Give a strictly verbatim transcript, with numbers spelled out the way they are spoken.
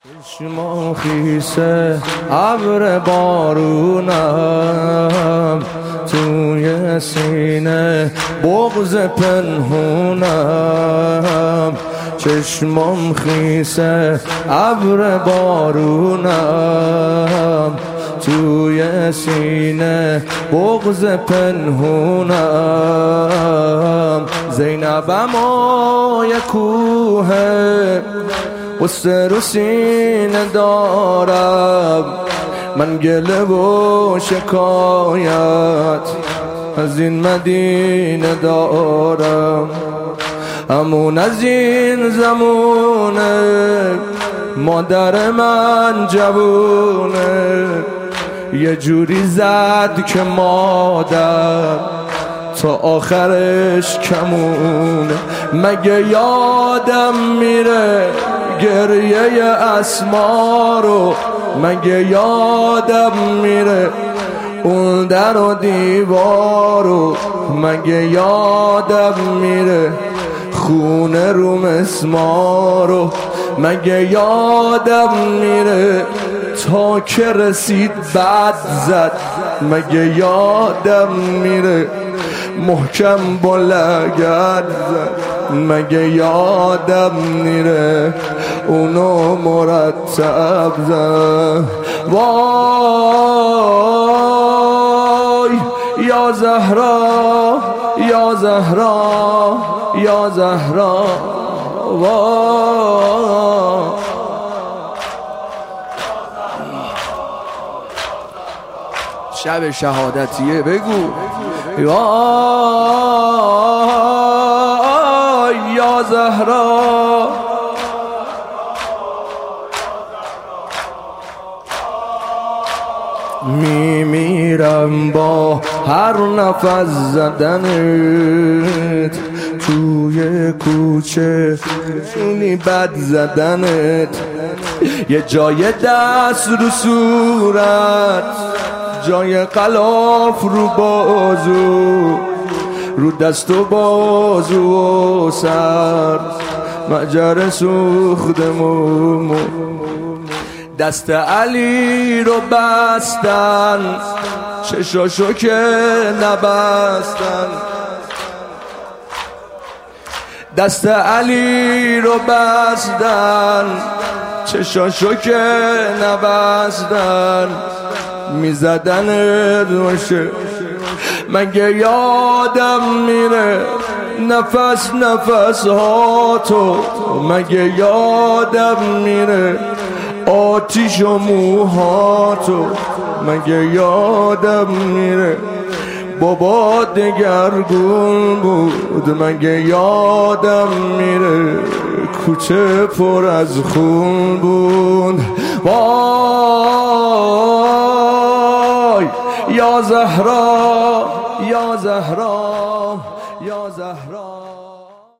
چشمام خیسه ابر بارونم، توی سینه بغض پنهونم. چشمام خیسه ابر بارونم، توی سینه بغض پنهونم. زینبم آیه کوه قصه رو سینه دارم، من گله و شکایت از این مدینه دارم. همون از این زمونه مادر من جوونه، یه جوری زد که مادر تا آخرش کمونه. مگه یادم میره گریه اسما رو، مگه یادم میره اون در و دیوارو، مگه یادم میره خونه رو مسمارو، مگه یادم میره تا که رسید بعد زد، مگه یادم میره محکم با لگد زد، مگه یادم میره اونو مرتب زد. وای یا زهرا یا زهرا یا زهرا، وای شب شهادتیه بگو. وای یا زهرا میمیرم با هر نفس زدنت، توی کوچه چونی بد زدنت. یه جای دست رو صورت، جای غلاف رو بازو، رو دست و بازو و سر مجر سوخت مومو. دست علی رو بستن، چشاشو که نبستن. دست علی رو بستن، چشاشو که نبستن. میزدن روشه، مگه یادم میره نفس نفس ها تو، مگه یادم میره آتیش و موها تو، مگه یادم میره بابا دگرگون بود، مگه یادم میره کوچه پر از خون بود. وای یا زهرا یا زهرا یا زهرا.